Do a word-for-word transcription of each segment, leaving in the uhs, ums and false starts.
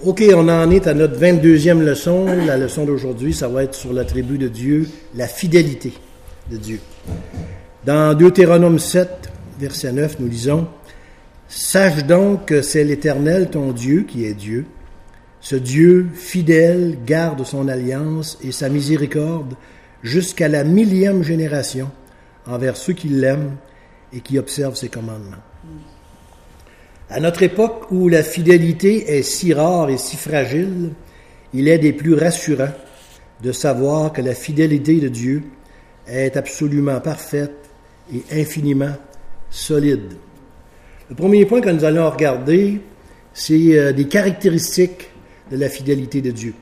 OK, on en est à notre vingt-deuxième leçon. La leçon d'aujourd'hui, ça va être sur l'attribut de Dieu, la fidélité de Dieu. Dans Deutéronome sept, verset neuf, nous lisons « Sache donc que c'est l'Éternel, ton Dieu, qui est Dieu. Ce Dieu fidèle garde son alliance et sa miséricorde jusqu'à la millième génération envers ceux qui l'aiment et qui observent ses commandements. » À notre époque où la fidélité est si rare et si fragile, il est des plus rassurants de savoir que la fidélité de Dieu est absolument parfaite et infiniment solide. Le premier point que nous allons regarder, c'est des caractéristiques de la fidélité de Dieu.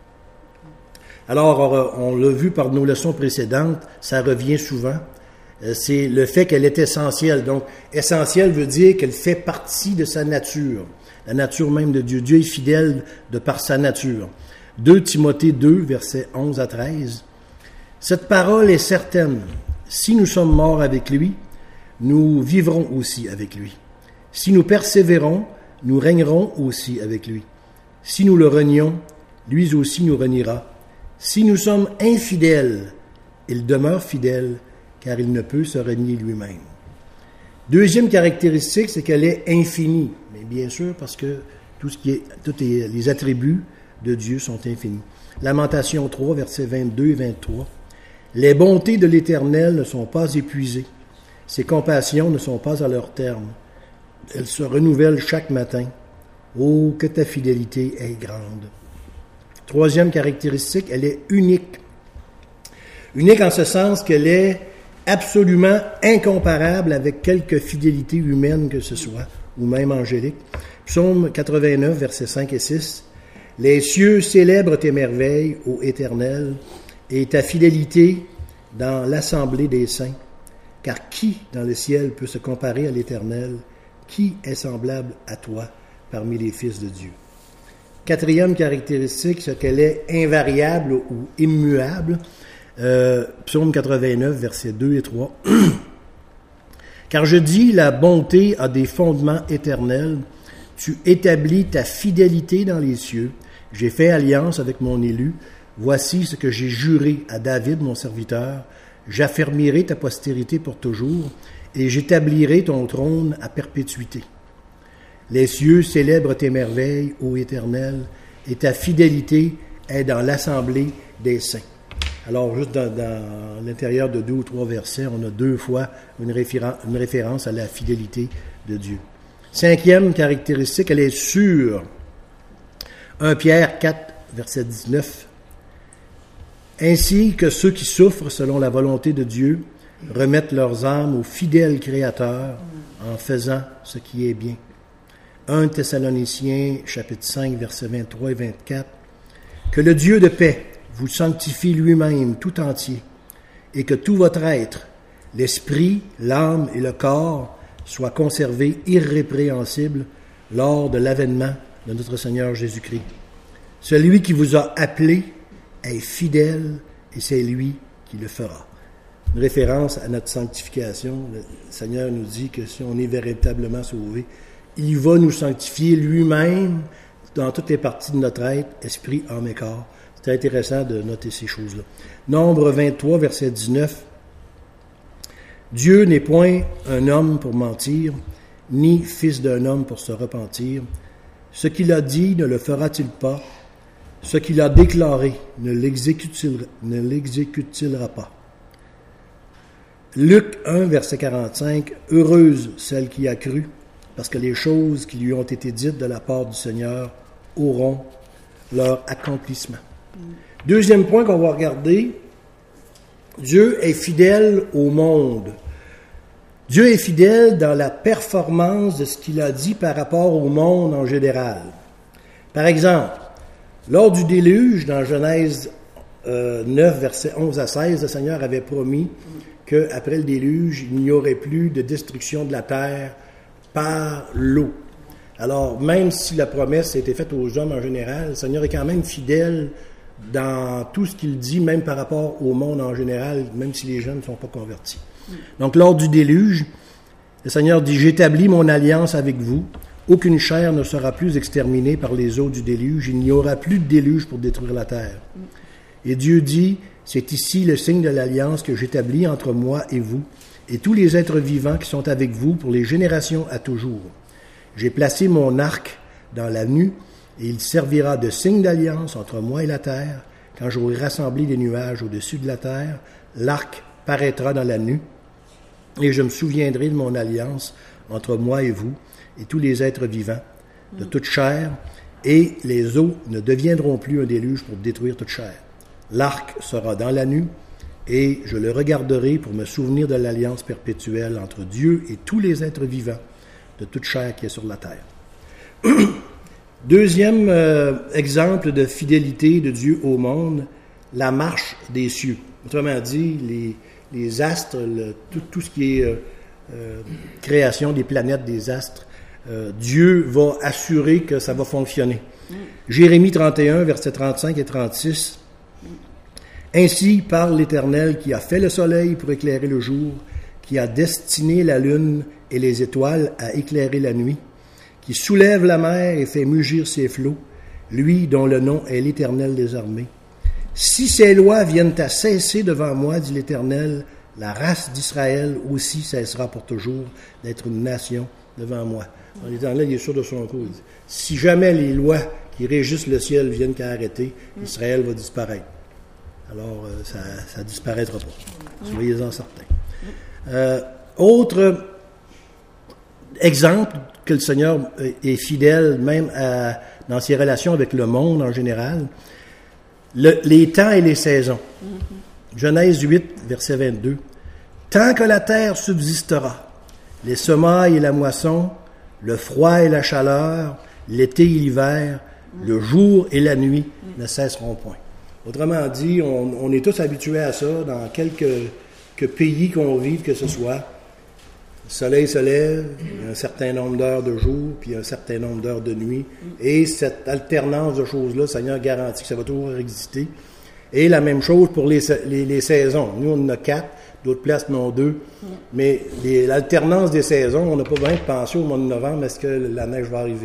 Alors, on l'a vu par nos leçons précédentes, ça revient souvent. C'est le fait qu'elle est essentielle. Donc, essentielle veut dire qu'elle fait partie de sa nature, la nature même de Dieu. Dieu est fidèle de par sa nature. deux Timothée deux, versets onze à treize. Cette parole est certaine. Si nous sommes morts avec lui, nous vivrons aussi avec lui. Si nous persévérons, nous régnerons aussi avec lui. Si nous le renions, lui aussi nous reniera. Si nous sommes infidèles, il demeure fidèle, car il ne peut se renier lui-même. Deuxième caractéristique, c'est qu'elle est infinie. Mais bien sûr, parce que tout ce qui est, tous les, les attributs de Dieu sont infinis. Lamentation trois, versets vingt-deux et vingt-trois. Les bontés de l'Éternel ne sont pas épuisées. Ses compassions ne sont pas à leur terme. Elles se renouvellent chaque matin. Oh, que ta fidélité est grande. Troisième caractéristique, elle est unique. Unique en ce sens qu'elle est absolument incomparable avec quelque fidélité humaine que ce soit, ou même angélique. Psaume quatre-vingt-neuf, versets cinq et six. « Les cieux célèbrent tes merveilles, ô Éternel, et ta fidélité dans l'assemblée des saints. Car qui dans le ciel peut se comparer à l'Éternel? Qui est semblable à toi parmi les fils de Dieu? » Quatrième caractéristique, c'est qu'elle est invariable ou immuable. Euh, Psaume quatre-vingt-neuf, versets deux et trois. « Car je dis, la bonté a des fondements éternels. Tu établis ta fidélité dans les cieux. J'ai fait alliance avec mon élu. Voici ce que j'ai juré à David, mon serviteur. J'affermirai ta postérité pour toujours, et j'établirai ton trône à perpétuité. Les cieux célèbrent tes merveilles, ô Éternel, et ta fidélité est dans l'assemblée des saints. » Alors, juste dans, dans l'intérieur de deux ou trois versets, on a deux fois une, référence, une référence à la fidélité de Dieu. Cinquième caractéristique, elle est sûre. premier Pierre quatre, verset dix-neuf. « Ainsi que ceux qui souffrent selon la volonté de Dieu remettent leurs âmes au fidèle Créateur en faisant ce qui est bien. » premier Thessaloniciens, chapitre cinq, versets vingt-trois et vingt-quatre. « Que le Dieu de paix vous sanctifie lui-même tout entier, et que tout votre être, l'esprit, l'âme et le corps, soient conservés irrépréhensibles lors de l'avènement de notre Seigneur Jésus-Christ. Celui qui vous a appelé est fidèle, et c'est lui qui le fera. » Une référence à notre sanctification. Le Seigneur nous dit que si on est véritablement sauvé, il va nous sanctifier lui-même dans toutes les parties de notre être, esprit, âme et corps. C'est intéressant de noter ces choses-là. Nombre vingt-trois, verset dix-neuf. « Dieu n'est point un homme pour mentir, ni fils d'un homme pour se repentir. Ce qu'il a dit ne le fera-t-il pas? Ce qu'il a déclaré ne l'exécute-t-il, ne l'exécute-t-il pas? » Luc un, verset quarante-cinq. « Heureuse celle qui a cru, parce que les choses qui lui ont été dites de la part du Seigneur auront leur accomplissement. » Deuxième point qu'on va regarder, Dieu est fidèle au monde. Dieu est fidèle dans la performance de ce qu'il a dit par rapport au monde en général. Par exemple, lors du déluge, dans Genèse euh, neuf, versets onze à seize, le Seigneur avait promis qu'après le déluge, il n'y aurait plus de destruction de la terre par l'eau. Alors, même si la promesse a été faite aux hommes en général, le Seigneur est quand même fidèle dans tout ce qu'il dit, même par rapport au monde en général, même si les gens ne sont pas convertis. Donc, lors du déluge, le Seigneur dit « J'établis mon alliance avec vous. Aucune chair ne sera plus exterminée par les eaux du déluge. Il n'y aura plus de déluge pour détruire la terre. Et Dieu dit, c'est ici le signe de l'alliance que j'établis entre moi et vous, et tous les êtres vivants qui sont avec vous pour les générations à toujours. J'ai placé mon arc dans la nue, et il servira de signe d'alliance entre moi et la terre. Quand j'aurai rassemblé les nuages au-dessus de la terre, l'arc paraîtra dans la nue, et je me souviendrai de mon alliance entre moi et vous, et tous les êtres vivants, de toute chair, et les eaux ne deviendront plus un déluge pour détruire toute chair. L'arc sera dans la nue, et je le regarderai pour me souvenir de l'alliance perpétuelle entre Dieu et tous les êtres vivants, de toute chair qui est sur la terre. Deuxième euh, exemple de fidélité de Dieu au monde, la marche des cieux. Autrement dit, les, les astres, le, tout, tout ce qui est euh, euh, création des planètes, des astres, euh, Dieu va assurer que ça va fonctionner. Mm. Jérémie trente et un, versets trente-cinq et trente-six. Mm. Ainsi parle l'Éternel qui a fait le soleil pour éclairer le jour, qui a destiné la lune et les étoiles à éclairer la nuit, qui soulève la mer et fait mugir ses flots, lui dont le nom est l'Éternel des armées. Si ces lois viennent à cesser devant moi, dit l'Éternel, la race d'Israël aussi cessera pour toujours d'être une nation devant moi. L'Éternel il est sûr de son coup. Il dit, si jamais les lois qui régissent le ciel viennent qu'à arrêter, Israël va disparaître. Alors, euh, ça ne disparaîtra pas. Soyez-en certains. Euh, autre exemple que le Seigneur est fidèle même à, dans ses relations avec le monde en général, le, les temps et les saisons. Mm-hmm. Genèse huit, verset vingt-deux. Tant que la terre subsistera, les semailles et la moisson, le froid et la chaleur, l'été et l'hiver, mm-hmm. le jour et la nuit mm-hmm. ne cesseront point. Autrement dit, on, on est tous habitués à ça dans quelques, quelques pays qu'on vive que ce soit. Le soleil se lève, il y a un certain nombre d'heures de jour, puis un certain nombre d'heures de nuit. Et cette alternance de choses-là, le Seigneur garantit que ça va toujours exister. Et la même chose pour les, les, les saisons. Nous, on en a quatre, d'autres places en ont deux. Mais les, l'alternance des saisons, on n'a pas besoin de penser au mois de novembre, est-ce que la neige va arriver?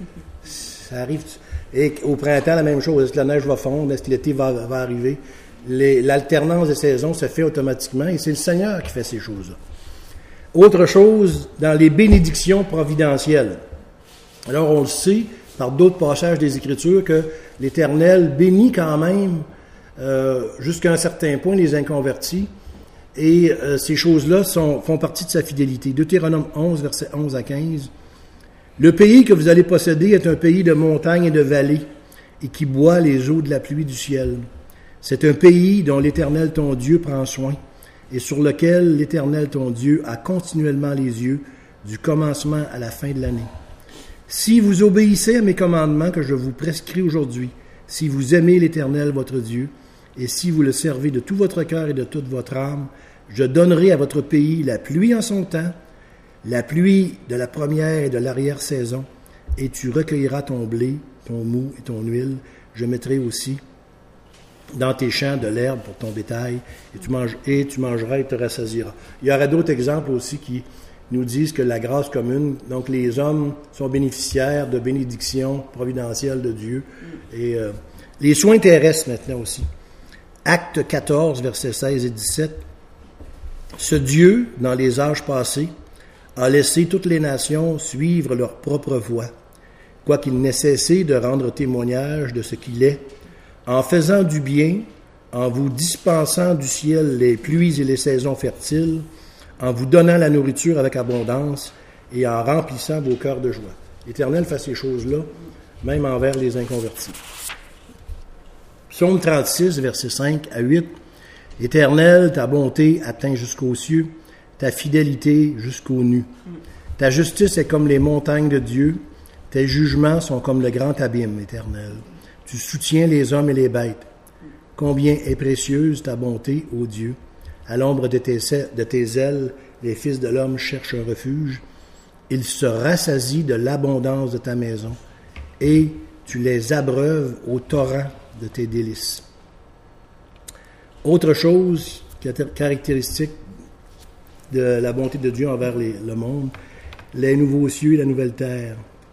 Ça arrive. Et au printemps, la même chose. Est-ce que la neige va fondre? Est-ce que l'été va, va arriver? Les, l'alternance des saisons se fait automatiquement et c'est le Seigneur qui fait ces choses-là. Autre chose, dans les bénédictions providentielles. Alors, on le sait, par d'autres passages des Écritures, que l'Éternel bénit quand même, euh, jusqu'à un certain point, les inconvertis. Et euh, ces choses-là sont, font partie de sa fidélité. Deutéronome onze, versets onze à quinze. Le pays que vous allez posséder est un pays de montagnes et de vallées, et qui boit les eaux de la pluie du ciel. C'est un pays dont l'Éternel ton Dieu prend soin, et sur lequel l'Éternel ton Dieu a continuellement les yeux, du commencement à la fin de l'année. Si vous obéissez à mes commandements que je vous prescris aujourd'hui, si vous aimez l'Éternel votre Dieu, et si vous le servez de tout votre cœur et de toute votre âme, je donnerai à votre pays la pluie en son temps, la pluie de la première et de l'arrière-saison, et tu recueilleras ton blé, ton mou et ton huile. Je mettrai aussi dans tes champs de l'herbe pour ton bétail, et tu, manges, et tu mangeras et te rassasieras. Il y aurait d'autres exemples aussi qui nous disent que la grâce commune, donc les hommes sont bénéficiaires de bénédictions providentielles de Dieu. Et euh, les soins terrestres maintenant aussi. Acte quatorze, versets seize et dix-sept. Ce Dieu, dans les âges passés, a laissé toutes les nations suivre leur propre voie, quoiqu'il n'ait cessé de rendre témoignage de ce qu'il est, en faisant du bien, en vous dispensant du ciel les pluies et les saisons fertiles, en vous donnant la nourriture avec abondance et en remplissant vos cœurs de joie. L'Éternel fait ces choses-là, même envers les inconvertis. Psaume trente-six, versets cinq à huit. Éternel, ta bonté atteint jusqu'aux cieux, ta fidélité jusqu'aux nues. Ta justice est comme les montagnes de Dieu, tes jugements sont comme le grand abîme, Éternel. Tu soutiens les hommes et les bêtes. Combien est précieuse ta bonté, ô Dieu. À l'ombre de tes, de tes ailes, les fils de l'homme cherchent un refuge. Ils se rassasient de l'abondance de ta maison, et tu les abreuves au torrent de tes délices. Autre chose caractéristique de la bonté de Dieu envers les, le monde, les nouveaux cieux et la nouvelle terre.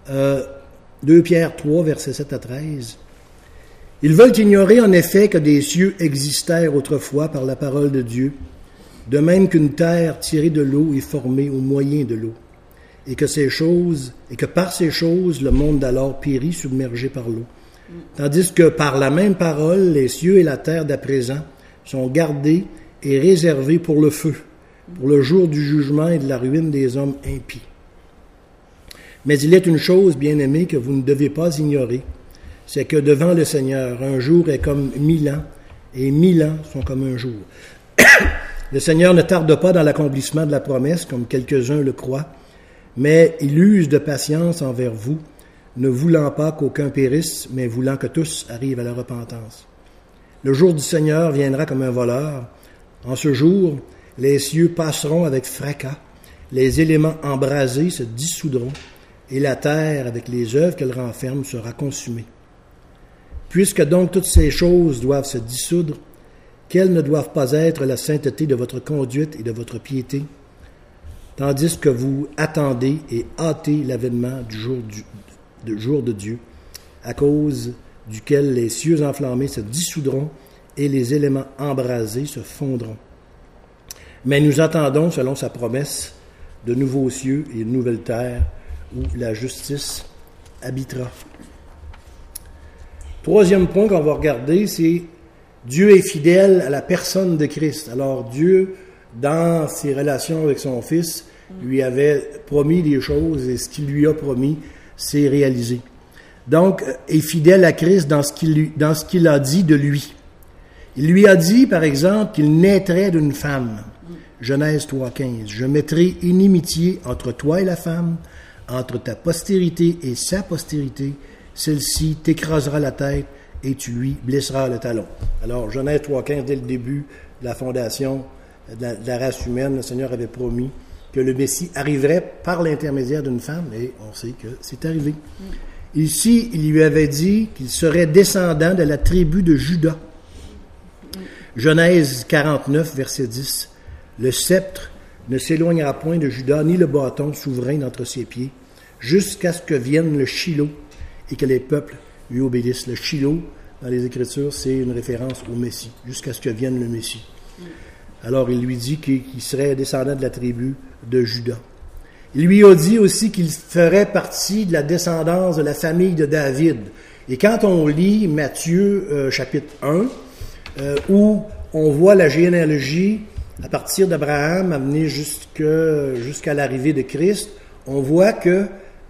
Euh, deux Pierre trois, versets sept à treize. Ils veulent ignorer en effet que des cieux existèrent autrefois par la parole de Dieu, de même qu'une terre tirée de l'eau est formée au moyen de l'eau, et que ces choses, et que par ces choses le monde d'alors périt submergé par l'eau. Tandis que par la même parole, les cieux et la terre d'à présent sont gardés et réservés pour le feu, pour le jour du jugement et de la ruine des hommes impies. Mais il est une chose, bien-aimés, que vous ne devez pas ignorer, c'est que devant le Seigneur, un jour est comme mille ans, et mille ans sont comme un jour. Le Seigneur ne tarde pas dans l'accomplissement de la promesse, comme quelques-uns le croient, mais il use de patience envers vous, ne voulant pas qu'aucun périsse, mais voulant que tous arrivent à la repentance. Le jour du Seigneur viendra comme un voleur. En ce jour, les cieux passeront avec fracas, les éléments embrasés se dissoudront, et la terre, avec les œuvres qu'elle renferme, sera consumée. Puisque donc toutes ces choses doivent se dissoudre, quelles ne doivent pas être la sainteté de votre conduite et de votre piété, tandis que vous attendez et hâtez l'avènement du jour, du, du jour de Dieu, à cause duquel les cieux enflammés se dissoudront et les éléments embrasés se fondront. Mais nous attendons, selon sa promesse, de nouveaux cieux et une nouvelle terre où la justice habitera. Troisième point qu'on va regarder, c'est Dieu est fidèle à la personne de Christ. Alors Dieu, dans ses relations avec son Fils, lui avait promis des choses et ce qu'il lui a promis, c'est réalisé. Donc, est fidèle à Christ dans ce qu'il lui, dans ce qu'il a dit de lui. Il lui a dit, par exemple, qu'il naîtrait d'une femme. Genèse trois quinze. Je mettrai inimitié entre toi et la femme, entre ta postérité et sa postérité. Celle-ci t'écrasera la tête et tu lui blesseras le talon. Alors, Genèse trois quinze, dès le début de la fondation de la, de la race humaine, le Seigneur avait promis que le Messie arriverait par l'intermédiaire d'une femme, et on sait que c'est arrivé. Mm. Ici, il lui avait dit qu'il serait descendant de la tribu de Juda. Mm. Genèse quarante-neuf, verset dix. Le sceptre ne s'éloignera point de Juda, ni le bâton souverain d'entre ses pieds, jusqu'à ce que vienne le Shilo et que les peuples lui obéissent. Le Shilo, dans les Écritures, c'est une référence au Messie, jusqu'à ce que vienne le Messie. Mm. Alors, il lui dit qu'il serait descendant de la tribu de Juda. Il lui a dit aussi qu'il ferait partie de la descendance de la famille de David. Et quand on lit Matthieu euh, chapitre un, euh, où on voit la généalogie à partir d'Abraham amenée jusque, jusqu'à l'arrivée de Christ, on voit que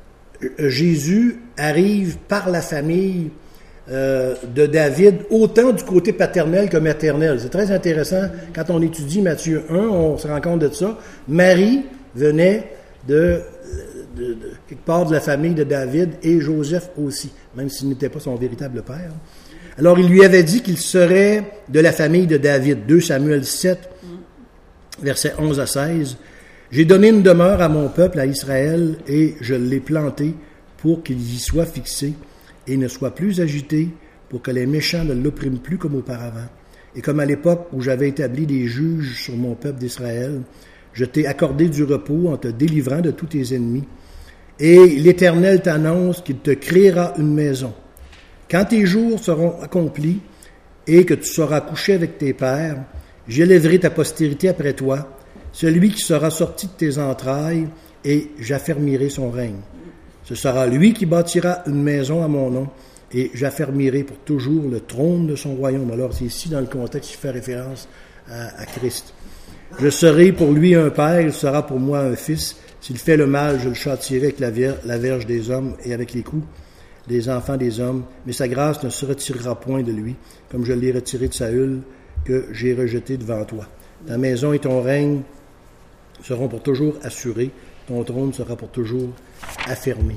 Jésus arrive par la famille euh, de David, autant du côté paternel que maternel. C'est très intéressant. Quand on étudie Matthieu un, on se rend compte de ça. Marie venait de, de, de quelque part de la famille de David et Joseph aussi, même s'il n'était pas son véritable père. Alors, il lui avait dit qu'il serait de la famille de David. deux Samuel sept, versets onze à seize. J'ai donné une demeure à mon peuple, à Israël, et je l'ai planté pour qu'il y soit fixé et ne soit plus agité, pour que les méchants ne l'oppriment plus comme auparavant. Et comme à l'époque où j'avais établi des juges sur mon peuple d'Israël, je t'ai accordé du repos en te délivrant de tous tes ennemis. Et l'Éternel t'annonce qu'il te créera une maison. Quand tes jours seront accomplis et que tu seras couché avec tes pères, j'élèverai ta postérité après toi, celui qui sera sorti de tes entrailles, et j'affermirai son règne. Ce sera lui qui bâtira une maison à mon nom, et j'affermirai pour toujours le trône de son royaume. Alors, c'est ici, dans le contexte, qui fait référence à, à Christ. Je serai pour lui un père, il sera pour moi un fils. S'il fait le mal, je le châtierai avec la, ver- la verge des hommes et avec les coups des enfants des hommes. Mais sa grâce ne se retirera point de lui, comme je l'ai retiré de Saül, que j'ai rejeté devant toi. Ta maison et ton règne seront pour toujours assurés, ton trône sera pour toujours affermi.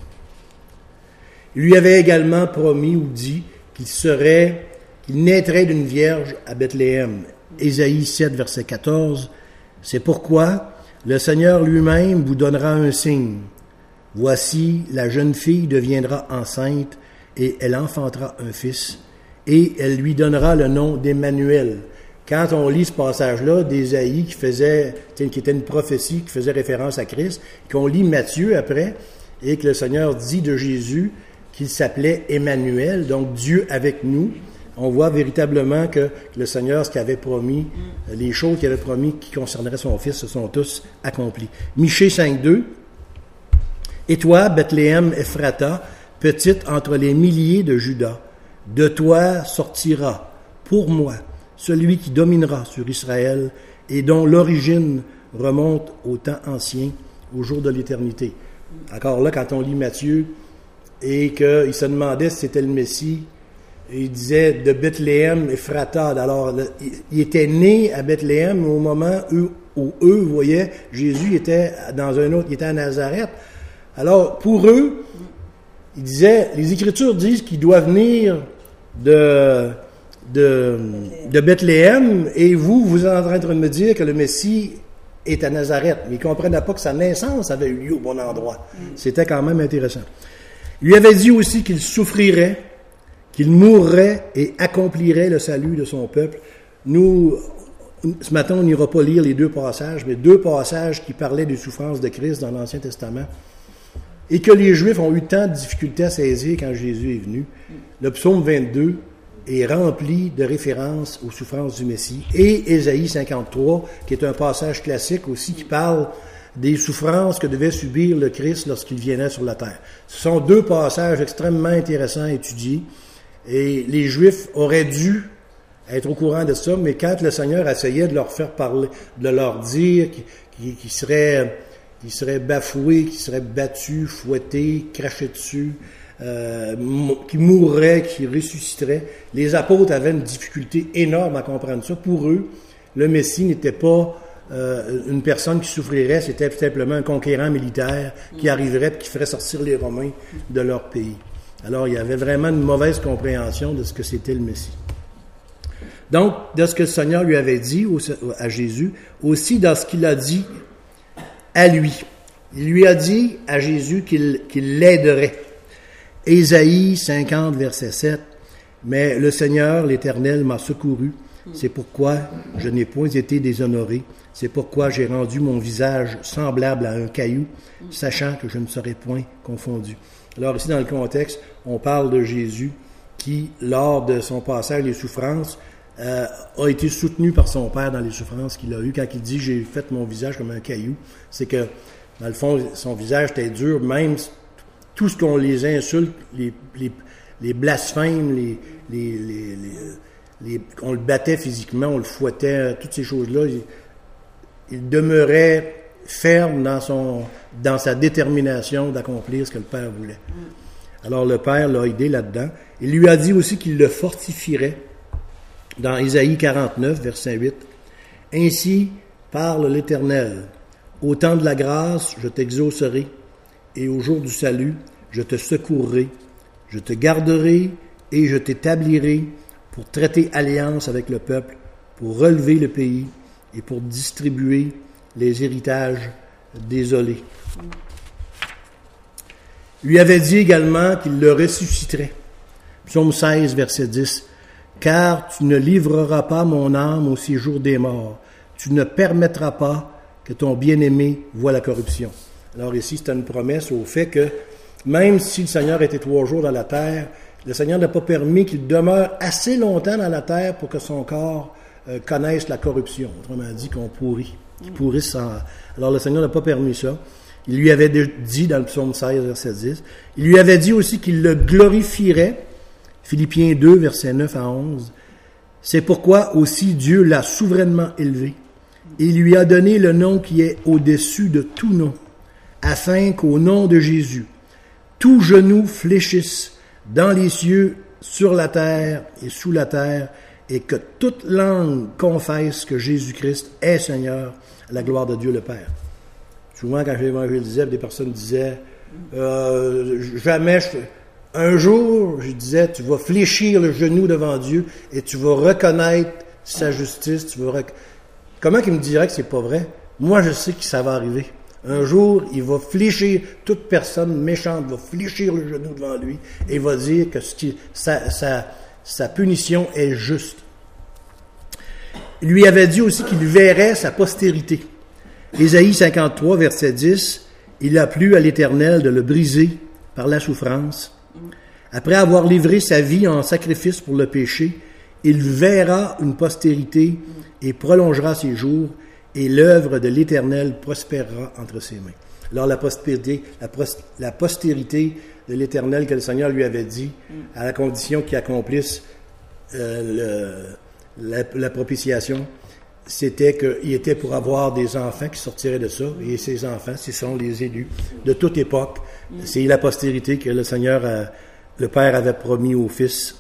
Il lui avait également promis ou dit qu'il serait, qu'il naîtrait d'une vierge à Bethléem. Ésaïe sept, verset quatorze. C'est pourquoi le Seigneur lui-même vous donnera un signe. Voici, la jeune fille deviendra enceinte et elle enfantera un fils et elle lui donnera le nom d'Emmanuel. Quand on lit ce passage-là d'Ésaïe qui faisait, qui était une prophétie qui faisait référence à Christ, qu'on lit Matthieu après, et que le Seigneur dit de Jésus qu'il s'appelait Emmanuel, donc Dieu avec nous. On voit véritablement que le Seigneur, ce qu'il avait promis, les choses qu'il avait promis qui concerneraient son Fils, se sont tous accomplies. Michée cinq deux. Et toi, Bethléem Ephrata, petite entre les milliers de Juda, de toi sortira, pour moi, celui qui dominera sur Israël et dont l'origine remonte au temps ancien, au jour de l'éternité. Encore là, quand on lit Matthieu et qu'il se demandait si c'était le Messie, il disait de Bethléem Ephrata. Alors, il était né à Bethléem au moment où, où eux voyaient Jésus était dans un autre, il était à Nazareth. Alors, pour eux, il disait, les Écritures disent qu'il doit venir de, de, de Bethléem, et vous, vous êtes en train de me dire que le Messie est à Nazareth. Mais ils ne comprenaient pas que sa naissance avait eu lieu au bon endroit. C'était quand même intéressant. Il lui avait dit aussi qu'il souffrirait, qu'il mourrait et accomplirait le salut de son peuple. Nous, ce matin, on n'ira pas lire les deux passages, mais deux passages qui parlaient des souffrances de Christ dans l'Ancien Testament et que les Juifs ont eu tant de difficultés à saisir quand Jésus est venu. Le psaume vingt-deux est rempli de références aux souffrances du Messie. Et Ésaïe cinquante-trois, qui est un passage classique aussi, qui parle des souffrances que devait subir le Christ lorsqu'il viendrait sur la terre. Ce sont deux passages extrêmement intéressants à étudier. Et les Juifs auraient dû être au courant de ça, mais quand le Seigneur essayait de leur faire parler, de leur dire qu'ils, qu'ils seraient, qu'ils seraient bafoués, qu'ils seraient battus, fouettés, crachés dessus, euh, qu'ils mourraient, qu'ils ressusciteraient, les apôtres avaient une difficulté énorme à comprendre ça. Pour eux, le Messie n'était pas euh, une personne qui souffrirait, c'était simplement un conquérant militaire qui arriverait et qui ferait sortir les Romains de leur pays. Alors, il y avait vraiment une mauvaise compréhension de ce que c'était le Messie. Donc, de ce que le Seigneur lui avait dit à Jésus, aussi dans ce qu'il a dit à lui. Il lui a dit à Jésus qu'il, qu'il l'aiderait. Ésaïe cinquante, verset sept. « Mais le Seigneur, l'Éternel, m'a secouru. C'est pourquoi je n'ai point été déshonoré. C'est pourquoi j'ai rendu mon visage semblable à un caillou, sachant que je ne serai point confondu. » Alors ici, dans le contexte, on parle de Jésus qui, lors de son passage des souffrances, euh, a été soutenu par son Père dans les souffrances qu'il a eues. Quand il dit « j'ai fait mon visage comme un caillou », c'est que, dans le fond, son visage était dur, même tout ce qu'on les insulte, les, les, les blasphèmes, les, les, les, les, les, on le battait physiquement, on le fouettait, toutes ces choses-là, il, il demeurait ferme dans son dans sa détermination d'accomplir ce que le Père voulait. Alors le Père l'a aidé là-dedans. Il lui a dit aussi qu'il le fortifierait dans Ésaïe quarante-neuf, verset huit. « Ainsi parle l'Éternel. Au temps de la grâce, je t'exaucerai, et au jour du salut, je te secourrai. Je te garderai et je t'établirai pour traiter alliance avec le peuple, pour relever le pays et pour distribuer les héritages désolés. » Lui avait dit également qu'il le ressusciterait. Psaume seize, verset dix. « Car tu ne livreras pas mon âme au séjour des morts. Tu ne permettras pas que ton bien-aimé voie la corruption. » Alors ici, c'est une promesse au fait que même si le Seigneur était trois jours dans la terre, le Seigneur n'a pas permis qu'il demeure assez longtemps dans la terre pour que son corps euh, connaisse la corruption. Autrement dit, qu'on pourrit. Qu'il pourrisse sans... Alors le Seigneur n'a pas permis ça. Il lui avait dit dans le psaume seize, verset dix, il lui avait dit aussi qu'il le glorifierait, Philippiens deux, versets neuf à onze. C'est pourquoi aussi Dieu l'a souverainement élevé et lui a donné le nom qui est au-dessus de tout nom, afin qu'au nom de Jésus, tout genou fléchisse dans les cieux, sur la terre et sous la terre, et que toute langue confesse que Jésus-Christ est Seigneur, à la gloire de Dieu le Père. Souvent, quand j'évangélisais, des personnes disaient euh, jamais, je, un jour, je disais, tu vas fléchir le genou devant Dieu et tu vas reconnaître sa justice. Tu vas rec... Comment qu'il me dirait que c'est pas vrai? Moi, je sais que ça va arriver. Un jour, il va fléchir, toute personne méchante va fléchir le genou devant lui et va dire que ce qui, sa, sa, sa punition est juste. Il lui avait dit aussi qu'il verrait sa postérité. Ésaïe cinquante-trois, verset dix, « il a plu à l'Éternel de le briser par la souffrance. Après avoir livré sa vie en sacrifice pour le péché, il verra une postérité et prolongera ses jours, et l'œuvre de l'Éternel prospérera entre ses mains. Alors la postérité, la, post, la postérité de l'Éternel que le Seigneur lui avait dit, à la condition qu'il accomplisse euh, le, la, la propitiation, c'était qu'il était pour avoir des enfants qui sortiraient de ça, et ces enfants, ce sont les élus de toute époque. C'est la postérité que le Seigneur, a, le Père avait promis au Fils.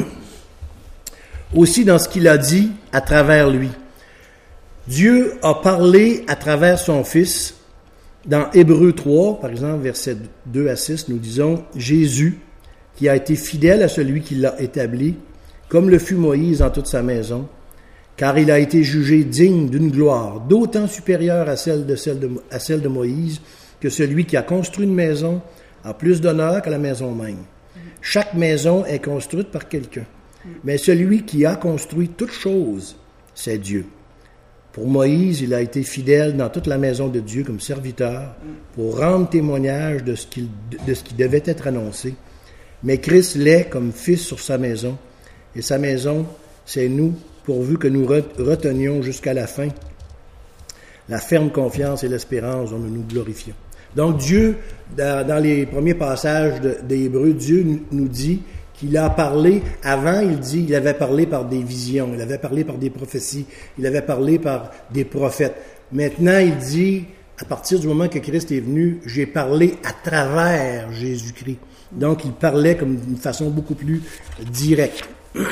Aussi dans ce qu'il a dit à travers lui. Dieu a parlé à travers son Fils. Dans Hébreux trois, par exemple, versets deux à six, nous disons « Jésus, qui a été fidèle à celui qui l'a établi, comme le fut Moïse en toute sa maison, car il a été jugé digne d'une gloire d'autant supérieure à celle de, celle de, à celle de Moïse que celui qui a construit une maison a plus d'honneur que la maison même. Chaque maison est construite par quelqu'un, mais celui qui a construit toute chose, c'est Dieu. Pour Moïse, il a été fidèle dans toute la maison de Dieu comme serviteur pour rendre témoignage de ce, qu'il, de ce qui devait être annoncé. Mais Christ l'est comme fils sur sa maison, et sa maison, c'est nous, pourvu que nous retenions jusqu'à la fin la ferme confiance et l'espérance dont nous nous glorifions. Donc Dieu, dans, dans les premiers passages de, des Hébreux, Dieu nous, nous dit qu'il a parlé, avant il dit, il avait parlé par des visions, il avait parlé par des prophéties, il avait parlé par des prophètes. Maintenant il dit, à partir du moment que Christ est venu, j'ai parlé à travers Jésus-Christ. Donc il parlait comme d'une façon beaucoup plus directe.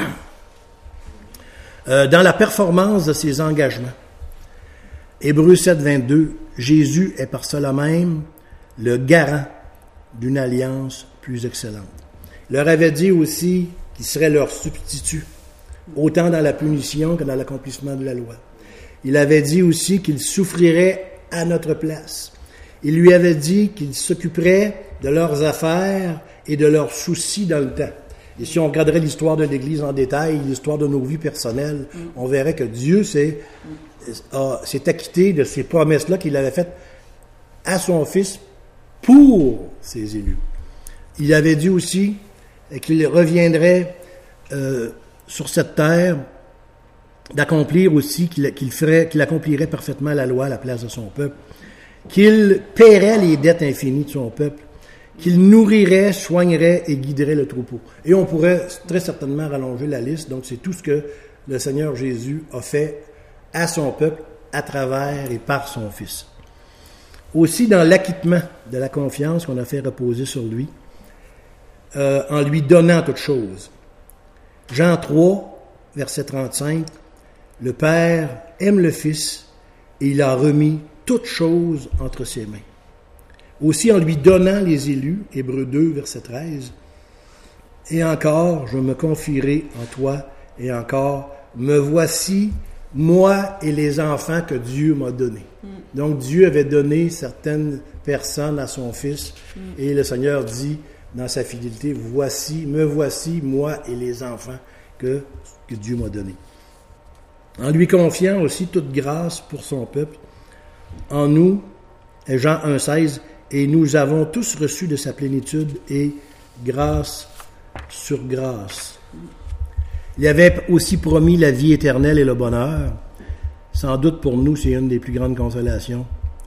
Euh, dans la performance de ses engagements. Hébreux sept, vingt-deux, Jésus est par cela même le garant d'une alliance plus excellente. Il leur avait dit aussi qu'il serait leur substitut, autant dans la punition que dans l'accomplissement de la loi. Il avait dit aussi qu'il souffrirait à notre place. Il lui avait dit qu'il s'occuperait de leurs affaires et de leurs soucis dans le temps. Et si on regarderait l'histoire de l'Église en détail, l'histoire de nos vies personnelles, mm. on verrait que Dieu s'est, a, s'est acquitté de ces promesses-là qu'il avait faites à son Fils pour ses élus. Il avait dit aussi qu'il reviendrait euh, sur cette terre, d'accomplir aussi, qu'il, qu'il, ferait, qu'il accomplirait parfaitement la loi à la place de son peuple, qu'il paierait les dettes infinies de son peuple, qu'il nourrirait, soignerait et guiderait le troupeau. Et on pourrait très certainement rallonger la liste. Donc, c'est tout ce que le Seigneur Jésus a fait à son peuple, à travers et par son Fils. Aussi, dans l'acquittement de la confiance qu'on a fait reposer sur lui, euh, en lui donnant toutes choses. Jean trois, verset trente-cinq, « Le Père aime le Fils et il a remis toutes choses entre ses mains. » Aussi en lui donnant les élus, Hébreux deux, verset treize, « Et encore, je me confierai en toi, et encore, me voici, moi et les enfants que Dieu m'a donnés. Mm. » Donc Dieu avait donné certaines personnes à son Fils, mm. et le Seigneur dit dans sa fidélité, « Voici, me voici, moi et les enfants que, que Dieu m'a donnés. » En lui confiant aussi toute grâce pour son peuple, en nous, Jean un, seize, et nous avons tous reçu de sa plénitude et grâce sur grâce. Il avait aussi promis la vie éternelle et le bonheur. Sans doute pour nous, c'est une des plus grandes consolations.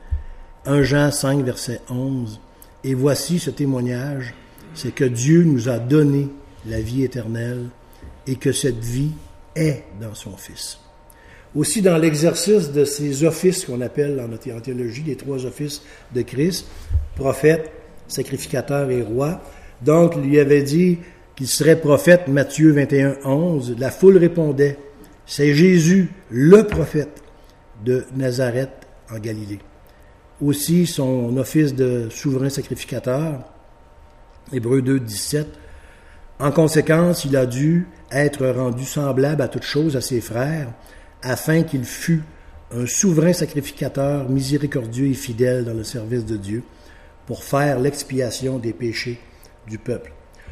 un Jean cinq, verset onze. Et voici ce témoignage, c'est que Dieu nous a donné la vie éternelle et que cette vie est dans son Fils. Aussi dans l'exercice de ces offices qu'on appelle en théologie les trois offices de Christ, prophète, sacrificateur et roi. Donc, il lui avait dit qu'il serait prophète, Matthieu vingt et un, onze. La foule répondait, c'est Jésus, le prophète de Nazareth en Galilée. Aussi son office de souverain sacrificateur, Hébreux deux, dix-sept. En conséquence, il a dû être rendu semblable à toutes choses à ses frères, afin qu'il fût un souverain sacrificateur miséricordieux et fidèle dans le service de Dieu, pour faire l'expiation des péchés du peuple.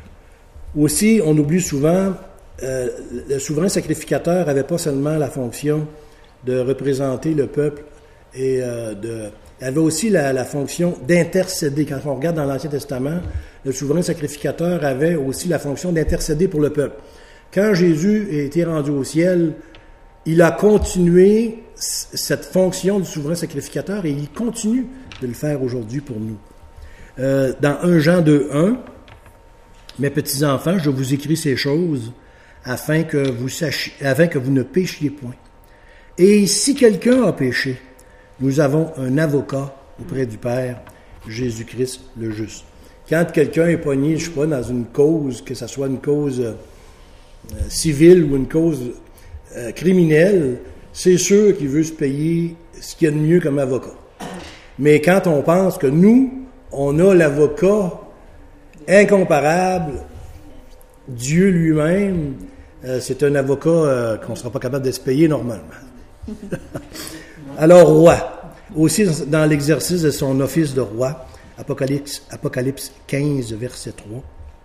Aussi, on oublie souvent, euh, le souverain sacrificateur n'avait pas seulement la fonction de représenter le peuple et euh, de, il avait aussi la, la fonction d'intercéder. Quand on regarde dans l'Ancien Testament, le souverain sacrificateur avait aussi la fonction d'intercéder pour le peuple. Quand Jésus a été rendu au ciel, il a continué cette fonction du souverain sacrificateur et il continue de le faire aujourd'hui pour nous. Euh, dans un Jean deux un, « Mes petits-enfants, je vous écris ces choses afin que vous sachiez, afin que vous ne péchiez point. Et si quelqu'un a péché, nous avons un avocat auprès du Père, Jésus-Christ le juste. » Quand quelqu'un est pogné, je ne sais pas, dans une cause, que ce soit une cause euh, civile ou une cause euh, criminelle, c'est sûr qu'il veut se payer ce qu'il y a de mieux comme avocat. Mais quand on pense que nous, on a l'avocat incomparable, Dieu lui-même, euh, c'est un avocat euh, qu'on ne sera pas capable de se payer normalement. Alors, roi, aussi dans l'exercice de son office de roi, Apocalypse, Apocalypse quinze, verset trois,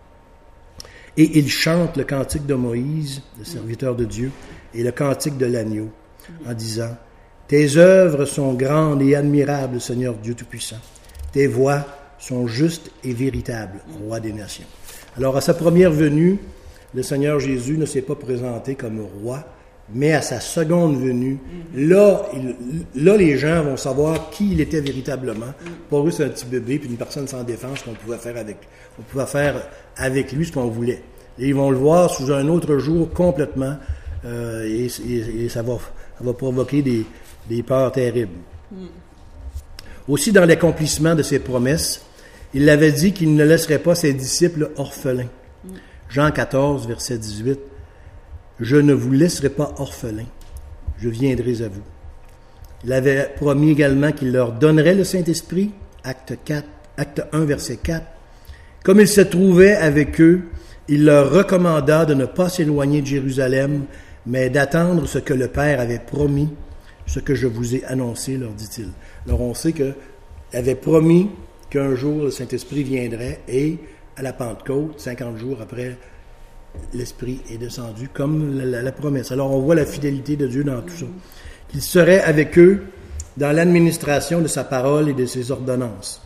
et il chante le cantique de Moïse, le serviteur de Dieu, et le cantique de l'agneau, en disant « Tes œuvres sont grandes et admirables, Seigneur Dieu Tout-Puissant. Tes voies sont justes et véritables, roi des nations. » Alors, à sa première venue, le Seigneur Jésus ne s'est pas présenté comme roi, mais à sa seconde venue, là, il, là, les gens vont savoir qui il était véritablement. Pour eux, c'est un petit bébé, puis une personne sans défense qu'on pouvait faire avec, on pouvait faire avec lui ce qu'on voulait. Et ils vont le voir sous un autre jour complètement, euh, et, et, et ça va, ça va provoquer des, des peurs terribles. Mm. Aussi, dans l'accomplissement de ses promesses, il avait dit qu'il ne laisserait pas ses disciples orphelins. Mm. Jean quatorze, verset dix-huit. « Je ne vous laisserai pas orphelins, je viendrai à vous. » Il avait promis également qu'il leur donnerait le Saint-Esprit, acte quatre, acte un, verset quatre. Comme il se trouvait avec eux, il leur recommanda de ne pas s'éloigner de Jérusalem, mais d'attendre ce que le Père avait promis, ce que je vous ai annoncé, leur dit-il. Alors on sait qu'il avait promis qu'un jour le Saint-Esprit viendrait, et à la Pentecôte, cinquante jours après, l'Esprit est descendu comme la, la, la promesse. Alors on voit la fidélité de Dieu dans tout ça. Qu'il serait avec eux dans l'administration de sa parole et de ses ordonnances.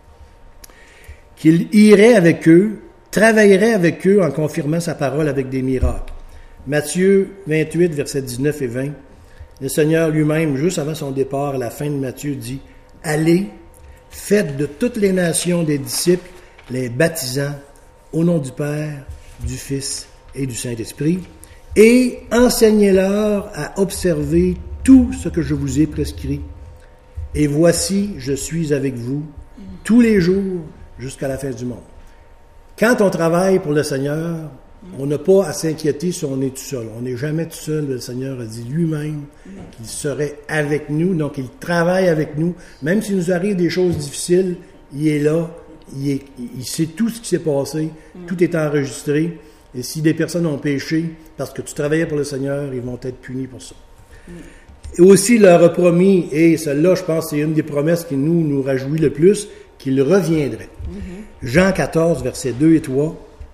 Qu'il irait avec eux, travaillerait avec eux en confirmant sa parole avec des miracles. Matthieu vingt-huit, versets dix-neuf et vingt. Le Seigneur lui-même, juste avant son départ, à la fin de Matthieu, dit « Allez, faites de toutes les nations des disciples, les baptisant au nom du Père, du Fils et du Saint-Esprit, et enseignez-leur à observer tout ce que je vous ai prescrit. Et voici, je suis avec vous tous les jours jusqu'à la fin du monde. » Quand on travaille pour le Seigneur, on n'a pas à s'inquiéter si on est tout seul. On n'est jamais tout seul. Le Seigneur a dit lui-même qu'il serait avec nous, donc il travaille avec nous. Même s'il nous arrive des choses difficiles, il est là. Il, est, il sait tout ce qui s'est passé, mm. tout est enregistré. Et si des personnes ont péché parce que tu travaillais pour le Seigneur, ils vont être punis pour ça. Mm. Et aussi, il leur a promis, et celle-là, je pense, c'est une des promesses qui nous, nous réjouit le plus, qu'il reviendrait. Mm-hmm. Jean quatorze, versets deux et trois.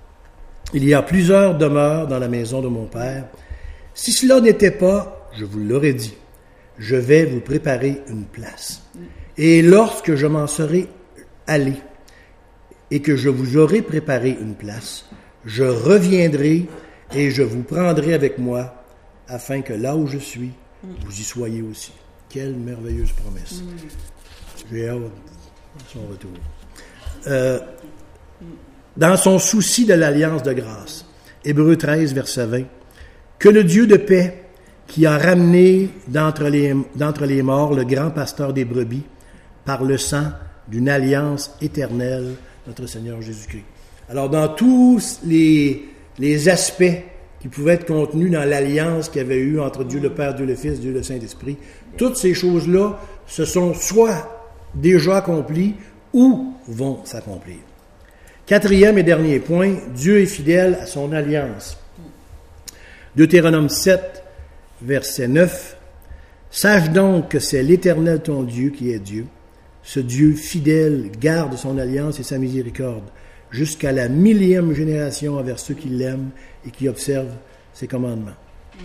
Il y a plusieurs demeures dans la maison de mon Père. Si cela n'était pas, je vous l'aurais dit, je vais vous préparer une place. Mm. Et lorsque je m'en serai allé, et que je vous aurai préparé une place, je reviendrai et je vous prendrai avec moi, afin que là où je suis, vous y soyez aussi. Quelle merveilleuse promesse. J'ai hâte de son retour. Euh, dans son souci de l'alliance de grâce, Hébreux treize, verset vingt, « Que le Dieu de paix, qui a ramené d'entre les, d'entre les morts le grand pasteur des brebis, par le sang d'une alliance éternelle, notre Seigneur Jésus-Christ. » Alors, dans tous les, les aspects qui pouvaient être contenus dans l'alliance qu'il y avait eu entre Dieu le Père, Dieu le Fils, Dieu le Saint-Esprit, toutes ces choses-là se sont soit déjà accomplies ou vont s'accomplir. Quatrième et dernier point, Dieu est fidèle à son alliance. Deutéronome sept, verset neuf. « Sache donc que c'est l'Éternel ton Dieu qui est Dieu. Ce Dieu fidèle garde son alliance et sa miséricorde jusqu'à la millième génération envers ceux qui l'aiment et qui observent ses commandements. »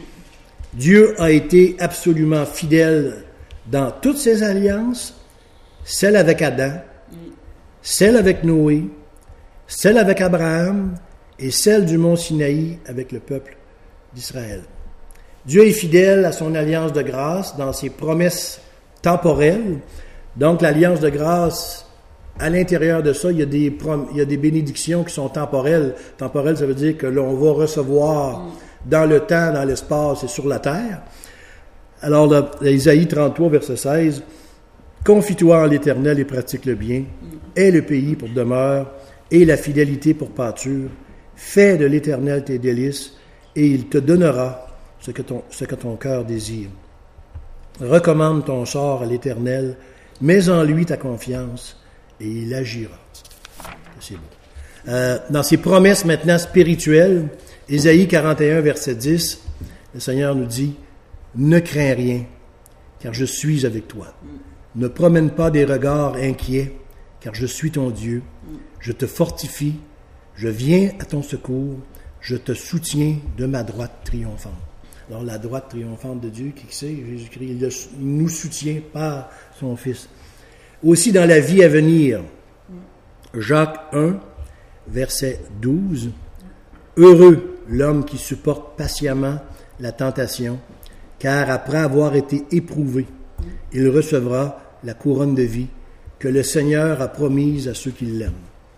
Dieu a été absolument fidèle dans toutes ses alliances celle avec Adam, celle avec Noé, celle avec Abraham et celle du mont Sinaï avec le peuple d'Israël. Dieu est fidèle à son alliance de grâce dans ses promesses temporelles. Donc, l'alliance de grâce, à l'intérieur de ça, il y a des, prom- il y a des bénédictions qui sont temporelles. Temporelles, ça veut dire que l'on va recevoir dans le temps, dans l'espace et sur la terre. Alors, là, Isaïe trente-trois, verset seize, « Confie-toi en l'Éternel et pratique le bien. Aie le pays pour demeure et la fidélité pour pâture. Fais de l'Éternel tes délices et il te donnera ce que ton, ce que ton cœur désire. Recommande ton sort à l'Éternel, mets en lui ta confiance et il agira. » C'est beau. Euh, dans ses promesses maintenant spirituelles, Ésaïe quarante et un, verset dix, le Seigneur nous dit « Ne crains rien, car je suis avec toi. Ne promène pas des regards inquiets, car je suis ton Dieu. Je te fortifie, je viens à ton secours, je te soutiens de ma droite triomphante. » Alors, la droite triomphante de Dieu, qui c'est? Jésus-Christ, il, le, il nous soutient par son Fils. Aussi, dans la vie à venir, Jacques un, verset douze, « Heureux l'homme qui supporte patiemment la tentation, car après avoir été éprouvé, il recevra la couronne de vie que le Seigneur a promise à ceux qui l'aiment. »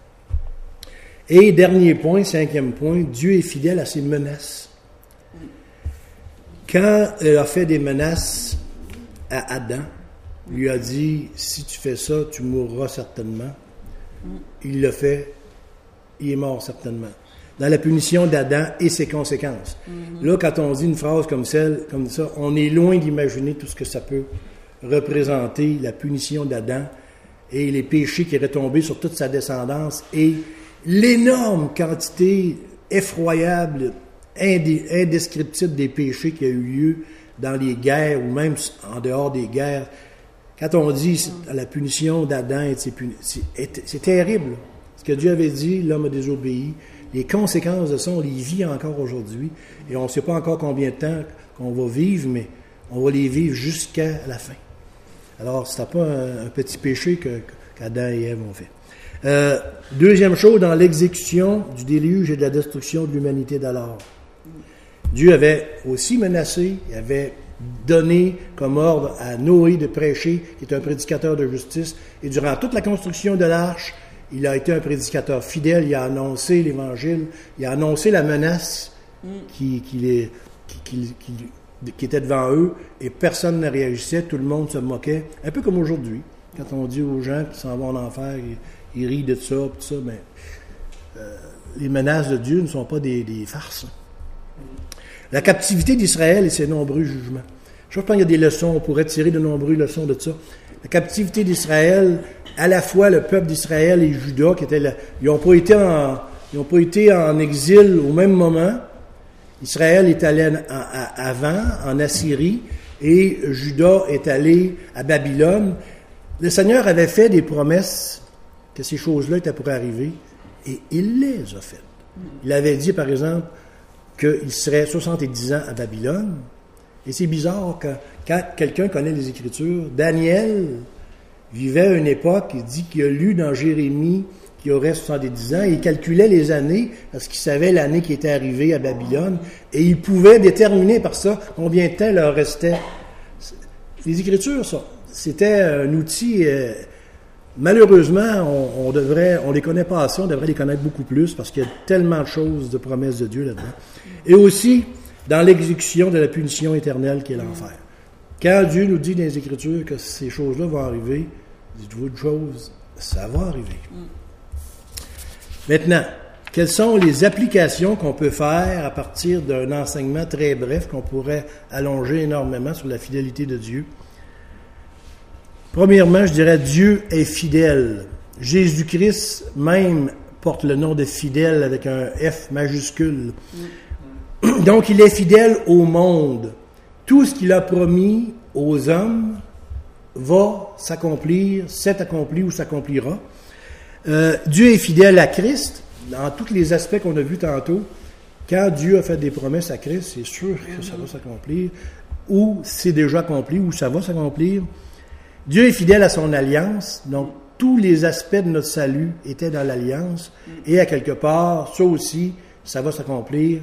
Et dernier point, cinquième point, Dieu est fidèle à ses menaces. Quand il a fait des menaces à Adam, il lui a dit, si tu fais ça, tu mourras certainement. Il l'a fait, il est mort certainement. Dans la punition d'Adam et ses conséquences. Mm-hmm. Là, quand on dit une phrase comme celle, comme ça, on est loin d'imaginer tout ce que ça peut représenter, la punition d'Adam et les péchés qui retombés sur toute sa descendance et l'énorme quantité effroyable, indescriptible des péchés qui a eu lieu dans les guerres ou même en dehors des guerres. Quand on dit la punition d'Adam, c'est, c'est, c'est terrible. Ce que Dieu avait dit, l'homme a désobéi. Les conséquences de ça, on les vit encore aujourd'hui. Et on ne sait pas encore combien de temps qu'on va vivre, mais on va les vivre jusqu'à la fin. Alors, ce n'est pas un, un petit péché que, qu'Adam et Ève ont fait. Euh, deuxième chose, dans l'exécution du déluge et de la destruction de l'humanité d'alors. Dieu avait aussi menacé, il avait donné comme ordre à Noé de prêcher, qui est un prédicateur de justice, et durant toute la construction de l'arche, il a été un prédicateur fidèle, il a annoncé l'Évangile, il a annoncé la menace qui, qui, les, qui, qui, qui, qui était devant eux, et personne ne réagissait, tout le monde se moquait, un peu comme aujourd'hui, quand on dit aux gens qui s'en vont en enfer, ils, ils rient de ça, tout ça, mais euh, les menaces de Dieu ne sont pas des, des farces. La captivité d'Israël et ses nombreux jugements. Je pense qu'il y a des leçons, on pourrait tirer de nombreuses leçons de ça. La captivité d'Israël, à la fois le peuple d'Israël et Juda, qui étaient là, ils n'ont pas été en, ils n'ont pas été en exil au même moment. Israël est allé en, en, avant, en Assyrie, et Juda est allé à Babylone. Le Seigneur avait fait des promesses que ces choses-là étaient pour arriver, et il les a faites. Il avait dit, par exemple, qu'il serait soixante-dix ans à Babylone. Et c'est bizarre que quand quelqu'un connaît les Écritures, Daniel vivait à une époque, il dit qu'il a lu dans Jérémie qu'il aurait soixante-dix ans, et il calculait les années parce qu'il savait l'année qui était arrivée à Babylone, et il pouvait déterminer par ça combien de temps leur restait. Les Écritures, ça, c'était un outil... Euh, malheureusement, on, on devrait, on les connaît pas assez, on devrait les connaître beaucoup plus parce qu'il y a tellement de choses, de promesses de Dieu là-dedans. Et aussi, dans l'exécution de la punition éternelle qui est l'enfer. Quand Dieu nous dit dans les Écritures que ces choses-là vont arriver, dites-vous une chose, ça va arriver. Maintenant, quelles sont les applications qu'on peut faire à partir d'un enseignement très bref qu'on pourrait allonger énormément sur la fidélité de Dieu? Premièrement, je dirais, Dieu est fidèle. Jésus-Christ même porte le nom de fidèle avec un F majuscule. Mm. Donc, il est fidèle au monde. Tout ce qu'il a promis aux hommes va s'accomplir, s'est accompli ou s'accomplira. Euh, Dieu est fidèle à Christ, dans tous les aspects qu'on a vus tantôt. Quand Dieu a fait des promesses à Christ, c'est sûr que ça va s'accomplir, ou c'est déjà accompli, ou ça va s'accomplir. Dieu est fidèle à son alliance, donc tous les aspects de notre salut étaient dans l'alliance, et à quelque part, ça aussi, ça va s'accomplir.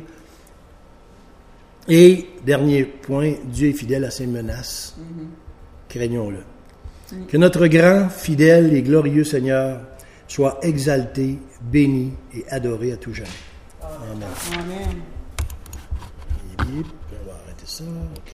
Et, dernier point, Dieu est fidèle à ses menaces. Mm-hmm. Craignons-le. Mm-hmm. Que notre grand, fidèle et glorieux Seigneur soit exalté, béni et adoré à tout jamais. Amen. Amen. Et, on va arrêter ça. Okay.